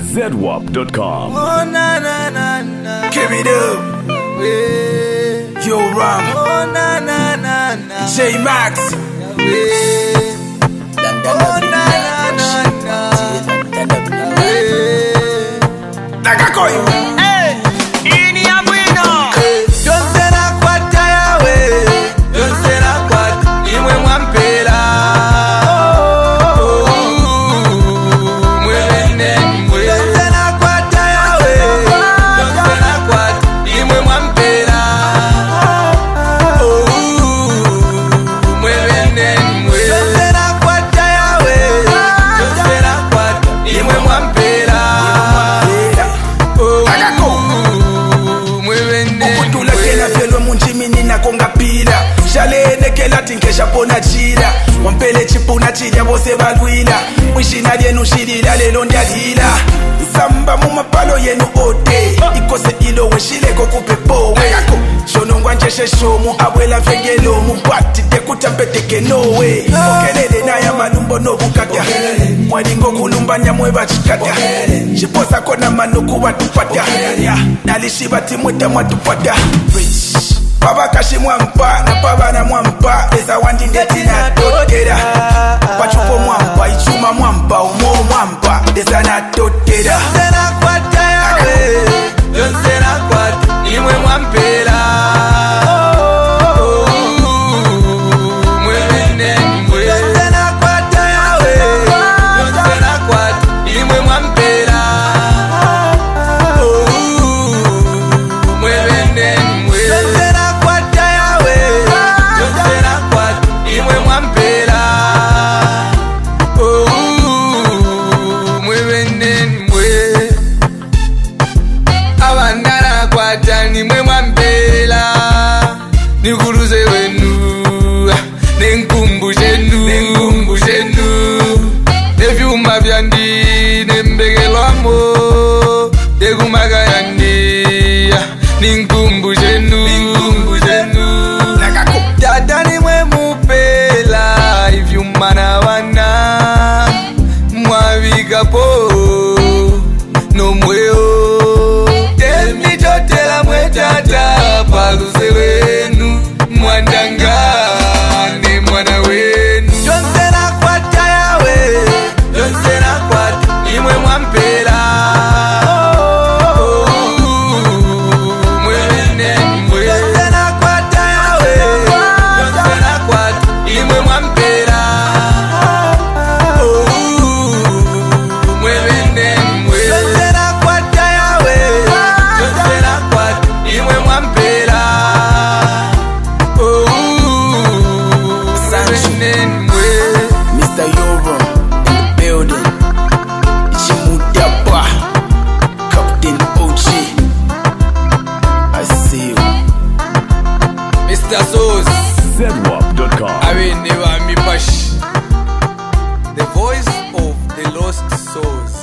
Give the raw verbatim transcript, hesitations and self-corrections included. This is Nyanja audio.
Z W A P dot com. Oh na na na na. Give it up. Yeah. Yo Ram. Oh na na na na. J Max. Yeah. Oh na na na na. Yeah. Nagakoi. Hey. Ini ya bueno. Don't say na kwata yawe. Don't say na kwata. Imwe mwampela. Tinkesha pona chila wampele chipuna chija bose balwila mwishina lyenu shilila lelo ndyalila nsamba mumapalo yenu ote ikose ilo weshileko kupepowe shonongwa njeshe shomu abwela mfengelomu mpatite kutampeteke nowe okelele naya manumbo nobukatya mwalingo kulumbanya mweba chikatya chiposa kona manuku watupatya nalishiba timweta mwatupatya Baba kashi mwampa na baba na mwampa eza wandi ndeti na totera Pachupo mwampa ichuma mwampa umo mwampa eza na totera Yonsena kwata yawe Yonsena kwata imwe mwampela Yonsena kwata yawe Yonsena kwata imwe mwampela Nimwe mwambela Nikuruze wenu Nenkumbushe nu Nenkumbushe nu Nevyuma vyandi Nembegelwamo Dekumaga yandi Ninkumbushe nu Ninkumbushe nu Dada nimwe mupela Ivyuma na wana Mwavika po No mweo Tata paluze wenu mwandanga ni mwana wenu Yonsena kwata yawe Yonsena kwata imwe mwampela Yonsena kwata yawe Yonsena kwata imwe mwampela Yonsena kwata yawe Yonsena kwata imwe mwampela Mister Yobo in the building Chimutapa Captain O G I see you Mister Sauce Z W A P dot com. I mean, never me push. The voice of the lost souls.